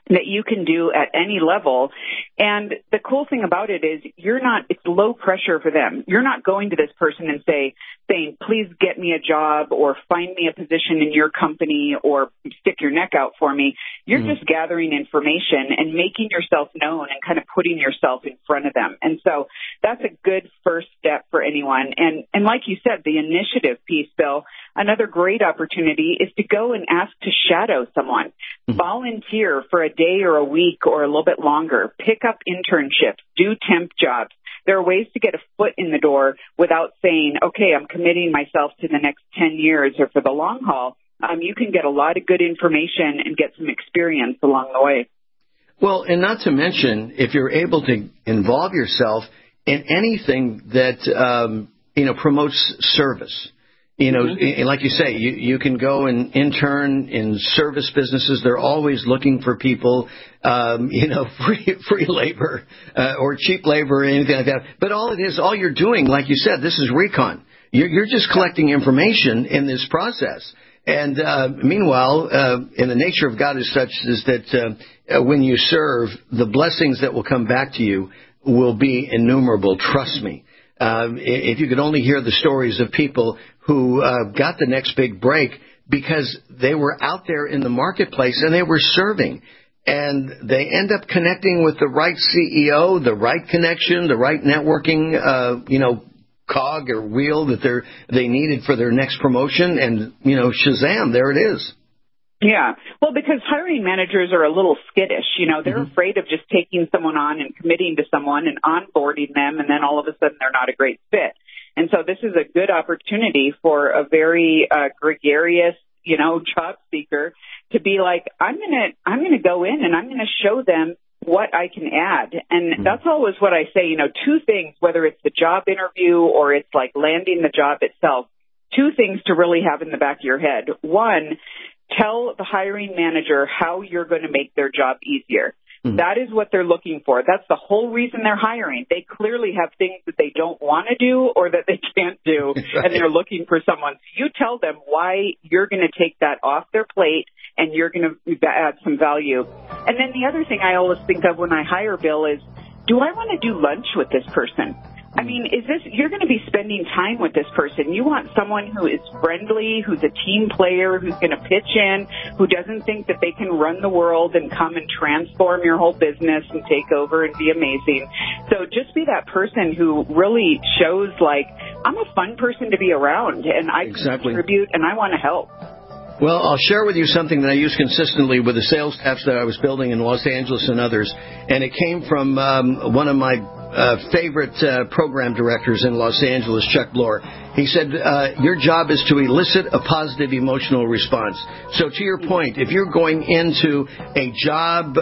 that you can do at any level. And the cool thing about it is it's low pressure for them. You're not going to this person and saying, please get me a job or find me a position in your company or stick your neck out for me. You're just gathering information and making yourself known and kind of putting yourself in front of them. And so that's a good first step for anyone. And like you said, the initiative piece, Bill, another great opportunity is to go and ask to shadow someone. Volunteer for a day or a week or a little bit longer. Pick up internships. Do temp jobs. There are ways to get a foot in the door without saying, okay, I'm committing myself to the next 10 years or for the long haul. You can get a lot of good information and get some experience along the way. Well, and not to mention, if you're able to involve yourself in anything that, promotes service. Like you say, you can go and intern in service businesses. They're always looking for people, free labor or cheap labor or anything like that. But all you're doing, like you said, this is recon. You're just collecting information in this process. And meanwhile, in the nature of God is such is that when you serve, the blessings that will come back to you will be innumerable. Trust me. If you could only hear the stories of people who got the next big break because they were out there in the marketplace and they were serving. And they end up connecting with the right CEO, the right connection, the right networking, cog or wheel that they needed for their next promotion. And, shazam, there it is. Yeah. Well, because hiring managers are a little skittish. They're afraid of just taking someone on and committing to someone and onboarding them, and then all of a sudden they're not a great fit. And so this is a good opportunity for a very gregarious, job seeker to be like, I'm going to go in and I'm going to show them what I can add. And that's always what I say, two things, whether it's the job interview or it's like landing the job itself, two things to really have in the back of your head. One, tell the hiring manager how you're going to make their job easier. That is what they're looking for. That's the whole reason they're hiring. They clearly have things that they don't want to do or that they can't do, and they're looking for someone. So you tell them why you're going to take that off their plate and you're going to add some value. And then the other thing I always think of when I hire, Bill, is, do I want to do lunch with this person? I mean, you're going to be spending time with this person. You want someone who is friendly, who's a team player, who's going to pitch in, who doesn't think that they can run the world and come and transform your whole business and take over and be amazing. So just be that person who really shows, like, I'm a fun person to be around, and I contribute, and I want to help. Well, I'll share with you something that I use consistently with the sales staffs that I was building in Los Angeles and others, and it came from one of my favorite program directors in Los Angeles, Chuck Bloor. He said, your job is to elicit a positive emotional response. So to your point, if you're going into a job,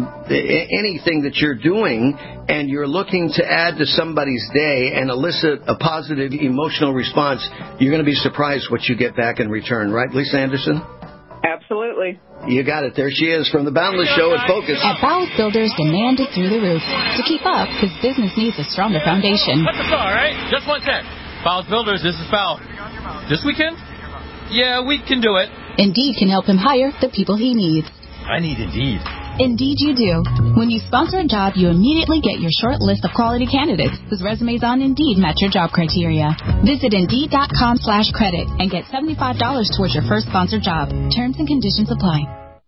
anything that you're doing, and you're looking to add to somebody's day and elicit a positive emotional response, you're going to be surprised what you get back in return. Right, Lisa Anderson? Absolutely. You got it. There she is from the Boundless Show at Focus. At Bowles Builders, demand is through the roof. To keep up, his business needs a stronger foundation. What's the star, right? Just 1 sec. Bowles Builders, this is Bowles. This weekend? Yeah, we can do it. Indeed can help him hire the people he needs. I need Indeed. Indeed you do. When you sponsor a job, you immediately get your short list of quality candidates whose resumes on Indeed match your job criteria. Visit Indeed.com/credit and get $75 towards your first sponsored job. Terms and conditions apply.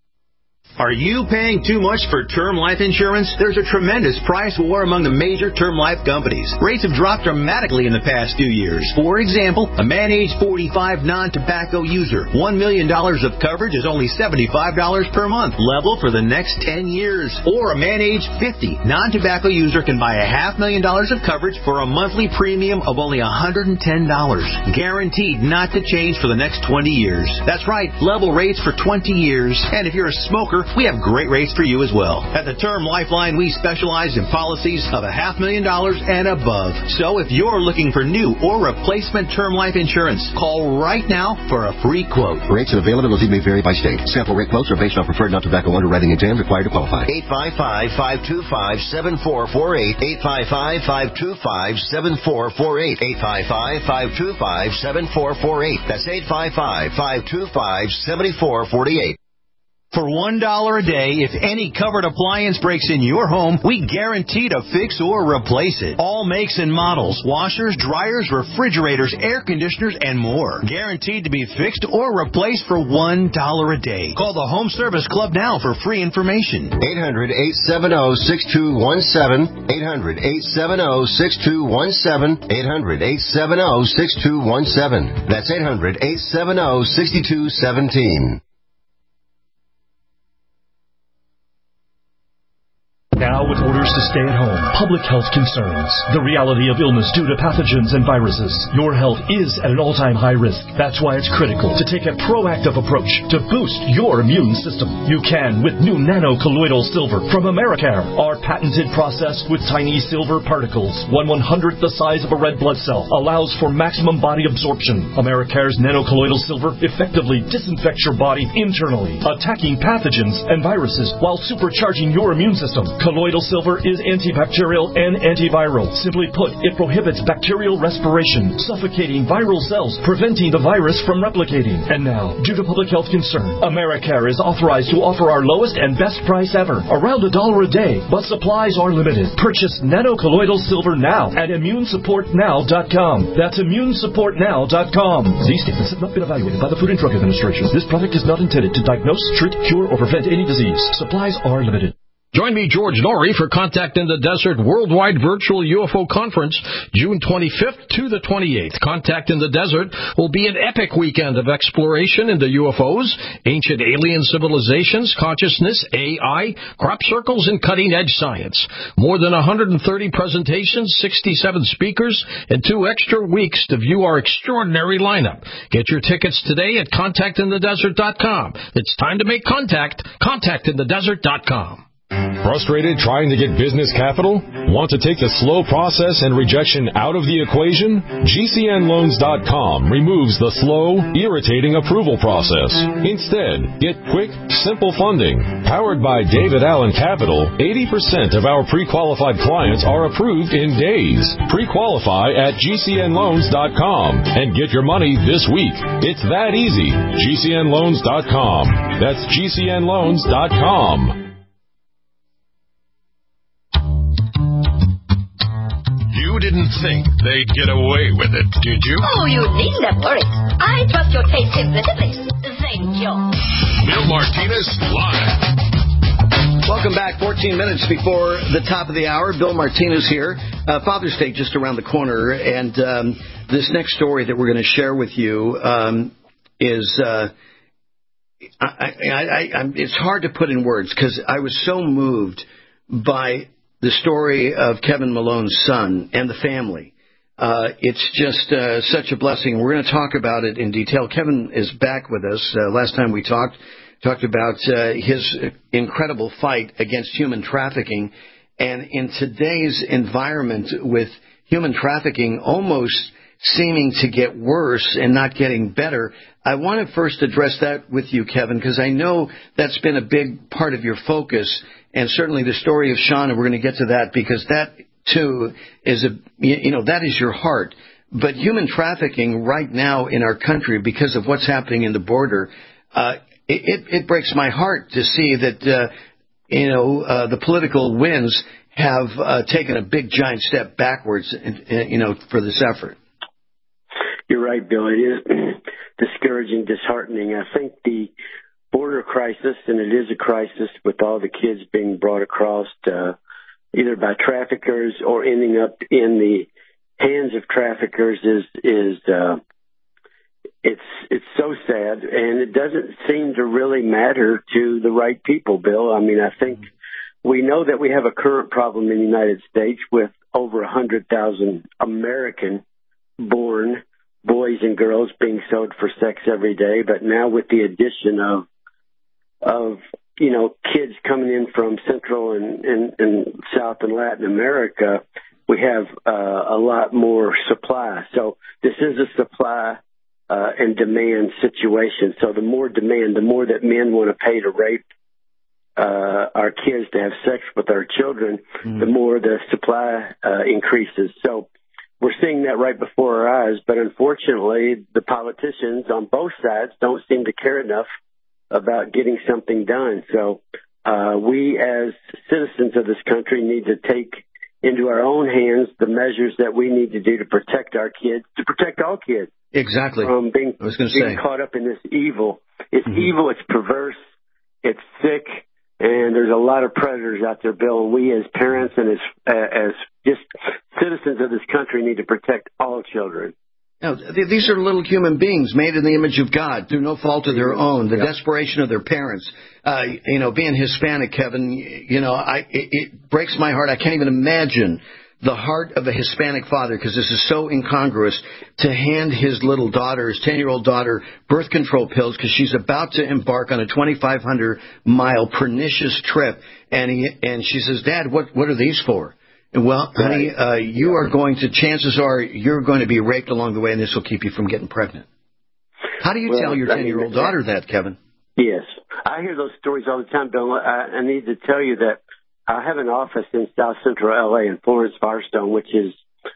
Are you paying too much for term life insurance? There's a tremendous price war among the major term life companies. Rates have dropped dramatically in the past few years. For example, a man age 45 non-tobacco user, $1 million of coverage is only $75 per month, level for the next 10 years. Or a man age 50 non-tobacco user can buy $500,000 of coverage for a monthly premium of only $110, guaranteed not to change for the next 20 years. That's right, level rates for 20 years. And if you're a smoker, we have great rates for you as well. At the Term Lifeline, we specialize in policies of $500,000 and above. So if you're looking for new or replacement term life insurance, call right now for a free quote. Rates and availability may vary by state. Sample rate quotes are based on preferred non-tobacco underwriting exam required to qualify. 855-525-7448. 855-525-7448. 855-525-7448. That's 855-525-7448. For $1 a day, if any covered appliance breaks in your home, we guarantee to fix or replace it. All makes and models, washers, dryers, refrigerators, air conditioners, and more. Guaranteed to be fixed or replaced for $1 a day. Call the Home Service Club now for free information. 800-870-6217. 800-870-6217. 800-870-6217. That's 800-870-6217. Now with orders to stay at home, public health concerns, the reality of illness due to pathogens and viruses, your health is at an all-time high risk. That's why it's critical to take a proactive approach to boost your immune system. You can with new nano-colloidal silver from Americare. Our patented process with tiny silver particles, 1/100th the size of a red blood cell, allows for maximum body absorption. Americare's nano-colloidal silver effectively disinfects your body internally, attacking pathogens and viruses while supercharging your immune system. Colloidal silver is antibacterial and antiviral. Simply put, it prohibits bacterial respiration, suffocating viral cells, preventing the virus from replicating. And now, due to public health concern, Americare is authorized to offer our lowest and best price ever, around $1 a day, but supplies are limited. Purchase nano-colloidal silver now at ImmuneSupportNow.com. That's ImmuneSupportNow.com. These statements have not been evaluated by the Food and Drug Administration. This product is not intended to diagnose, treat, cure, or prevent any disease. Supplies are limited. Join me, George Norrie, for Contact in the Desert Worldwide Virtual UFO Conference, June 25th to the 28th. Contact in the Desert will be an epic weekend of exploration into UFOs, ancient alien civilizations, consciousness, AI, crop circles, and cutting-edge science. More than 130 presentations, 67 speakers, and 2 extra weeks to view our extraordinary lineup. Get your tickets today at contactinthedesert.com. It's time to make contact. Contactinthedesert.com. Frustrated trying to get business capital? Want to take the slow process and rejection out of the equation? GCNLoans.com removes the slow, irritating approval process. Instead, get quick, simple funding. Powered by David Allen Capital, 80% of our pre-qualified clients are approved in days. Pre-qualify at GCNLoans.com and get your money this week. It's that easy. GCNLoans.com. That's GCNLoans.com. You didn't think they'd get away with it, did you? Oh, you needn't have worried. I trust your taste implicitly. Thank you. Bill Martinez live. Welcome back. 14 minutes before the top of the hour. Bill Martinez here. Father's Day just around the corner, and this next story that we're going to share with you is it's hard to put in words because I was so moved by the story of Kevin Malone's son and the family. It's just such a blessing. We're going to talk about it in detail. Kevin is back with us. Last time we talked about his incredible fight against human trafficking. And in today's environment with human trafficking almost seeming to get worse and not getting better, I want to first address that with you, Kevin, because I know that's been a big part of your focus. And certainly the story of Shauna, we're going to get to that because that, too, is that is your heart. But human trafficking right now in our country, because of what's happening in the border, it breaks my heart to see that, the political winds have taken a big, giant step backwards, for this effort. You're right, Bill. It is discouraging, disheartening. I think the border crisis, and it is a crisis with all the kids being brought across either by traffickers or ending up in the hands of traffickers, it's so sad, and it doesn't seem to really matter to the right people, Bill. I mean, I think we know that we have a current problem in the United States with over 100,000 American-born boys and girls being sold for sex every day, but now with the addition of kids coming in from Central and South and Latin America, we have a lot more supply. So this is a supply and demand situation. So the more demand, the more that men want to pay to rape our kids, to have sex with our children, the more the supply increases. So we're seeing that right before our eyes. But unfortunately, the politicians on both sides don't seem to care enough about getting something done. So we as citizens of this country need to take into our own hands the measures that we need to do to protect our kids, to protect all kids. Exactly. From being being caught up in this evil. It's evil, it's perverse, it's sick, and there's a lot of predators out there, Bill, and we as parents and as just citizens of this country need to protect all children. Now, these are little human beings made in the image of God through no fault of their own, the desperation of their parents. Being Hispanic, Kevin, it breaks my heart. I can't even imagine the heart of a Hispanic father, because this is so incongruous, to hand his little daughter, his 10-year-old daughter, birth control pills because she's about to embark on a 2,500-mile pernicious trip. And she says, Dad, what are these for? And, well, honey, you are going to, chances are, you're going to be raped along the way, and this will keep you from getting pregnant. How do you tell your 10-year-old daughter that, Kevin? Yes. I hear those stories all the time, Bill. I need to tell you that I have an office in South Central L.A. in Florence Firestone, which is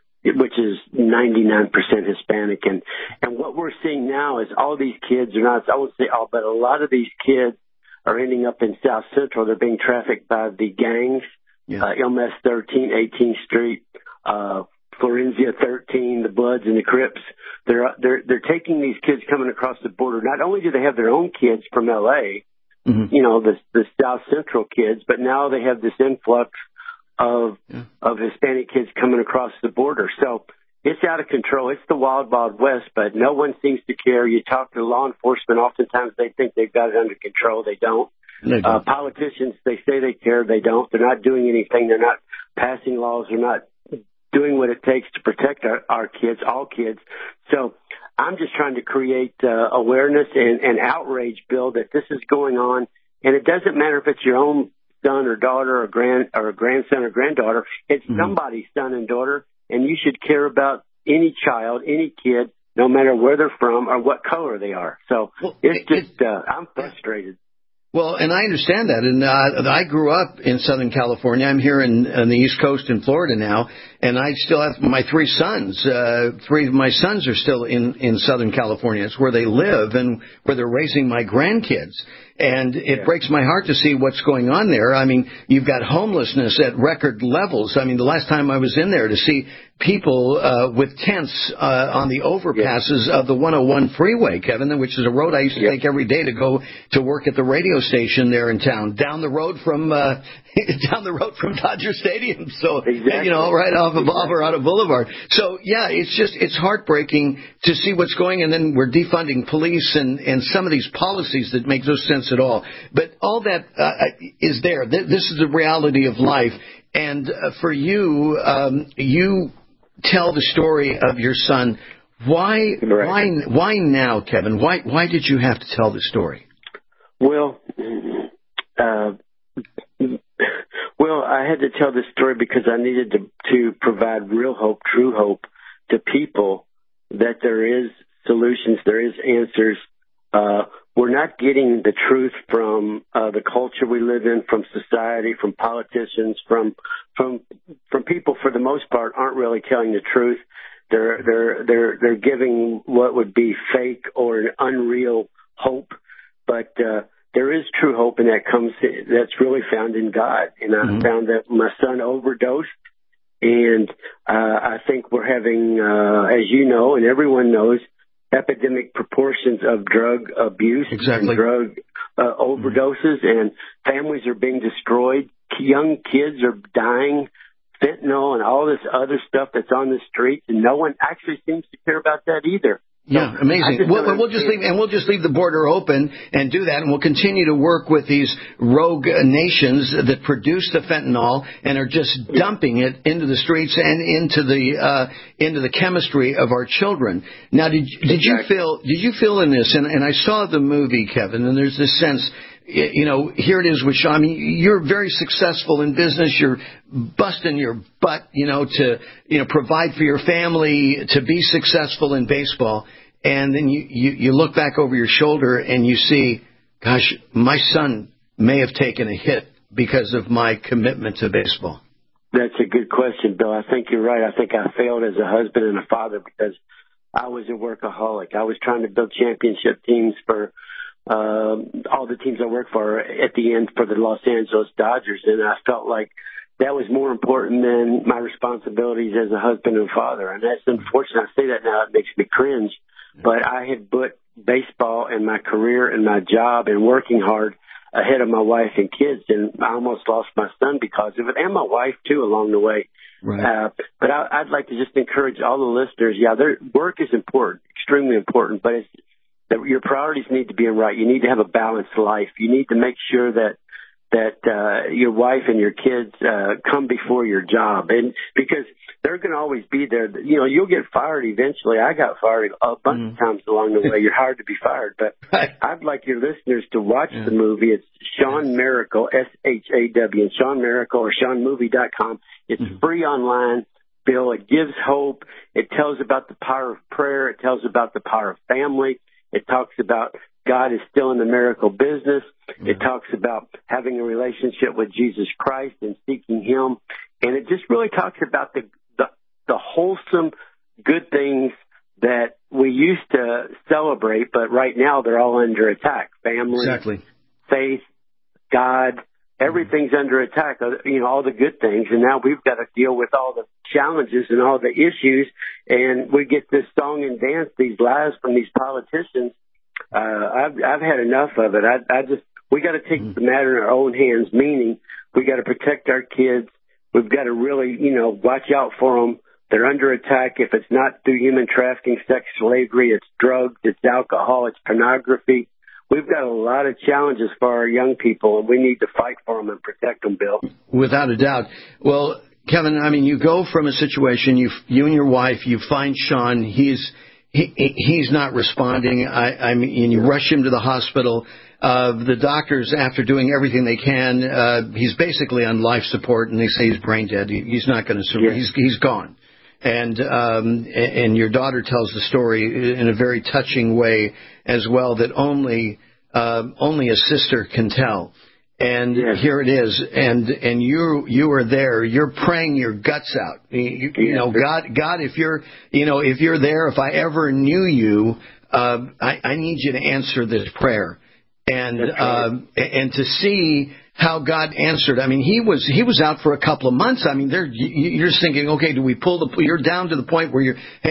99% Hispanic. And what we're seeing now is all these kids are not, I won't say all, but a lot of these kids are ending up in South Central. They're being trafficked by the gangs, MS 13, 18th Street, Florencia 13, the Bloods and the Crips. They're taking these kids coming across the border. Not only do they have their own kids from L.A., the South Central kids, but now they have this influx of Hispanic kids coming across the border. So it's out of control. It's the wild, wild west, but no one seems to care. You talk to law enforcement, oftentimes they think they've got it under control. They don't. Politicians, they say they care. They don't. They're not doing anything. They're not passing laws. They're not doing what it takes to protect our kids, all kids. So I'm just trying to create awareness and outrage, Bill, that this is going on. And it doesn't matter if it's your own son or daughter or grandson or granddaughter. It's somebody's son and daughter, and you should care about any child, any kid, no matter where they're from or what color they are. So I'm frustrated. Well, and I understand that. And I grew up in Southern California. I'm here on the East Coast in Florida now, and I still have my three sons. Three of my sons are still in Southern California. It's where they live and where they're raising my grandkids. And it breaks my heart to see what's going on there. I mean, you've got homelessness at record levels. I mean, the last time I was in there to see people with tents on the overpasses of the 101 freeway, Kevin, which is a road I used to take every day to go to work at the radio station there in town, down the road from Dodger Stadium. So, right off of Alvarado Boulevard. So, it's heartbreaking to see what's going, and then we're defunding police and some of these policies that make no sense at all. But all that is there. This is the reality of life. And for you, you tell the story of your son. Why now, Kevin? Why did you have to tell the story? Well, I had to tell this story because I needed to provide real hope, true hope to people that there is solutions, there is answers. We're not getting the truth from the culture we live in, from society, from politicians, from people for the most part aren't really telling the truth. They're giving what would be fake or an unreal hope, but there is true hope, and that's really found in God. And I found that my son overdosed, and I think we're having, as you know, and everyone knows, epidemic proportions of drug abuse and drug overdoses, and families are being destroyed. Young kids are dying, fentanyl and all this other stuff that's on the streets, and no one actually seems to care about that either. Yeah, amazing. We'll just leave the border open and do that, and we'll continue to work with these rogue nations that produce the fentanyl and are just dumping it into the streets and into the chemistry of our children. Now, did you feel in this? And I saw the movie, Kevin, and there's this sense. Here it is with Sean. I mean, you're very successful in business. You're busting your butt, to provide for your family, to be successful in baseball. And then you look back over your shoulder and you see, gosh, my son may have taken a hit because of my commitment to baseball. That's a good question, Bill. I think you're right. I think I failed as a husband and a father because I was a workaholic. I was trying to build championship teams for all the teams I worked for at the end for the Los Angeles Dodgers, and I felt like that was more important than my responsibilities as a husband and father. And that's unfortunate. I say that now, it makes me cringe. But I had put baseball and my career and my job and working hard ahead of my wife and kids, and I almost lost my son because of it, and my wife, too, along the way. Right. But I'd like to just encourage all the listeners, their work is important, extremely important, but your priorities need to be right. You need to have a balanced life. You need to make sure that your wife and your kids come before your job, and because they're going to always be there. You'll get fired eventually. I got fired a bunch of times along the way. You're hard to be fired, but I'd like your listeners to watch the movie. It's Shawn Miracle, SHAW, and Shawn Miracle or ShawnMovie.com. It's free online. Bill, it gives hope. It tells about the power of prayer. It tells about the power of family. It talks about God is still in the miracle business. It talks about having a relationship with Jesus Christ and seeking Him. And it just really talks about the wholesome good things that we used to celebrate, but right now they're all under attack. Family, faith, God, everything's under attack, all the good things. And now we've got to deal with all the challenges and all the issues. And we get this song and dance, these lies from these politicians. I've had enough of it. We got to take the matter in our own hands, meaning we got to protect our kids. We've got to really, watch out for them. They're under attack. If it's not through human trafficking, sex slavery, it's drugs, it's alcohol, it's pornography. We've got a lot of challenges for our young people, and we need to fight for them and protect them, Bill. Without a doubt. Well, Kevin, you go from a situation, you and your wife, you find Shawn, he's not responding. And you rush him to the hospital. The doctors, after doing everything they can, he's basically on life support, and they say he's brain dead. He's not going to survive. Yes. He's gone. And your daughter tells the story in a very touching way as well that only a sister can tell. And here it is, and you are there. You're praying your guts out. God, if you're there, if I ever knew you, I need you to answer this prayer, and to see how God answered. He was out for a couple of months. You're just thinking, okay, do we pull you're down to the point where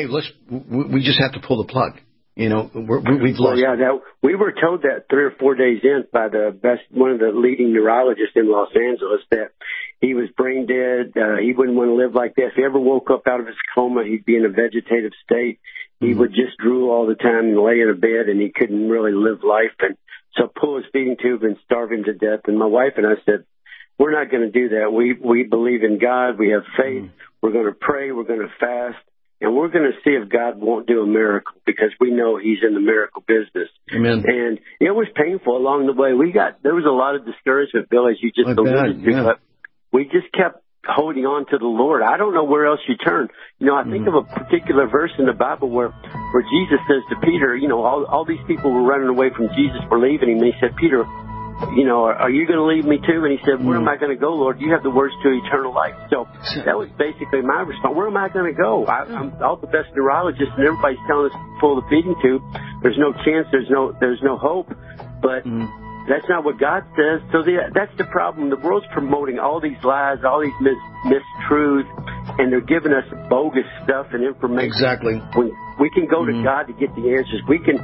we just have to pull the plug. We've lost. We were told that 3 or 4 days in by one of the leading neurologists in Los Angeles that he was brain dead. He wouldn't want to live like that. If he ever woke up out of his coma, he'd be in a vegetative state. He would just drool all the time and lay in a bed, and he couldn't really live life. And so pull his feeding tube and starve him to death. And my wife and I said, we're not going to do that. We believe in God. We have faith. We're going to pray. We're going to fast. And we're going to see if God won't do a miracle, because we know He's in the miracle business. Amen. And it was painful along the way. There was a lot of discouragement, Bill, as you just alluded to, but we just kept holding on to the Lord. I don't know where else you turn. I think of a particular verse in the Bible where Jesus says to Peter, all these people were running away from Jesus, were leaving Him. And He said, Peter, are you going to leave me too? And He said, where am I going to go, Lord? You have the words to eternal life. So that was basically my response. Where am I going to go? I'm all the best neurologists, and everybody's telling us to pull the feeding tube. There's no chance. There's no hope. But that's not what God says. So that's the problem. The world's promoting all these lies, all these mistruths, and they're giving us bogus stuff and information. Exactly. When we can go to God to get the answers. We can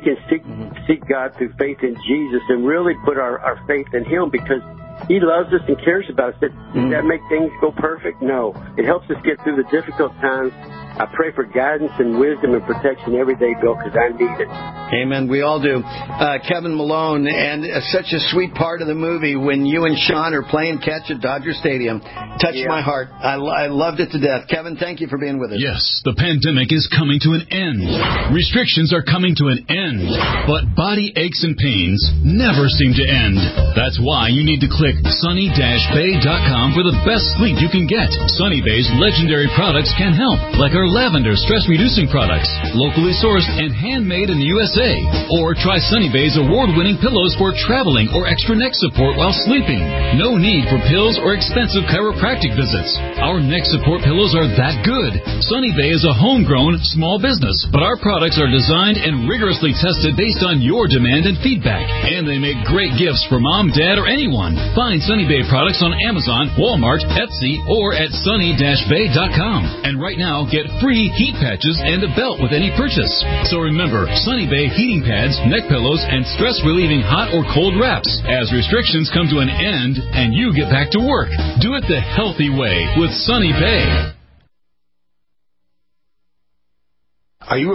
seek God through faith in Jesus and really put our faith in Him, because He loves us and cares about us. Does that make things go perfect? No. It helps us get through the difficult times. I pray for guidance and wisdom and protection every day, Bill, because I need it. Amen. We all do. Kevin Malone, and such a sweet part of the movie when you and Shawn are playing catch at Dodger Stadium. Touched my heart. I loved it to death. Kevin, thank you for being with us. Yes, the pandemic is coming to an end. Restrictions are coming to an end. But body aches and pains never seem to end. That's why you need to clear Click sunny-bay.com for the best sleep you can get. Sunny Bay's legendary products can help, like our lavender stress-reducing products, locally sourced and handmade in the USA. Or try Sunny Bay's award-winning pillows for traveling or extra neck support while sleeping. No need for pills or expensive chiropractic visits. Our neck support pillows are that good. Sunny Bay is a homegrown small business, but our products are designed and rigorously tested based on your demand and feedback. And they make great gifts for mom, dad, or anyone. Find Sunny Bay products on Amazon, Walmart, Etsy, or at sunny-bay.com. And right now, get free heat patches and a belt with any purchase. So remember, Sunny Bay heating pads, neck pillows, and stress-relieving hot or cold wraps. As restrictions come to an end and you get back to work, do it the healthy way with Sunny Bay. Are you